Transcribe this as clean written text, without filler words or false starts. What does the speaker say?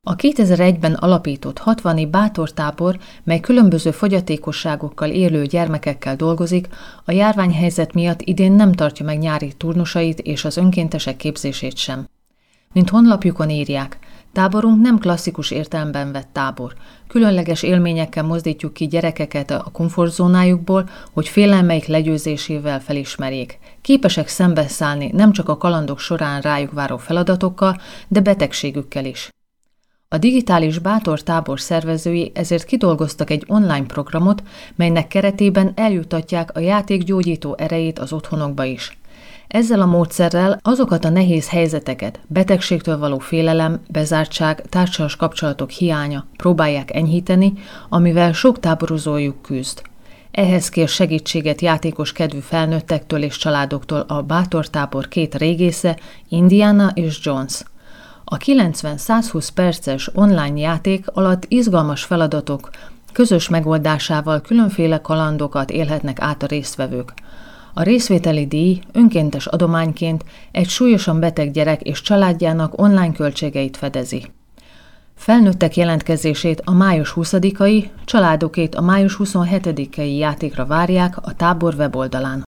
A 2001-ben alapított 60 bátortábor, mely különböző fogyatékosságokkal élő gyermekekkel dolgozik, a járványhelyzet miatt idén nem tartja meg nyári turnusait és az önkéntesek képzését sem. Mint honlapjukon írják, táborunk nem klasszikus értelemben vett tábor. Különleges élményekkel mozdítjuk ki gyerekeket a komfortzónájukból, hogy félelmeik legyőzésével felismerjék. Képesek szembeszállni nem csak a kalandok során rájuk váró feladatokkal, de betegségükkel is. A digitális bátortábor szervezői ezért kidolgoztak egy online programot, melynek keretében eljuttatják a játék gyógyító erejét az otthonokba is. Ezzel a módszerrel azokat a nehéz helyzeteket, betegségtől való félelem, bezártság, társas kapcsolatok hiánya próbálják enyhíteni, amivel sok táborozójuk küzd. Ehhez kér segítséget játékos kedvű felnőttektől és családoktól a bátortábor két régésze, Indiana és Jones. A 90-120 perces online játék alatt izgalmas feladatok közös megoldásával különféle kalandokat élhetnek át a résztvevők. A részvételi díj önkéntes adományként egy súlyosan beteg gyerek és családjának online költségeit fedezi. Felnőttek jelentkezését a május 20-ai, családokét a május 27-ei játékra várják a tábor weboldalán.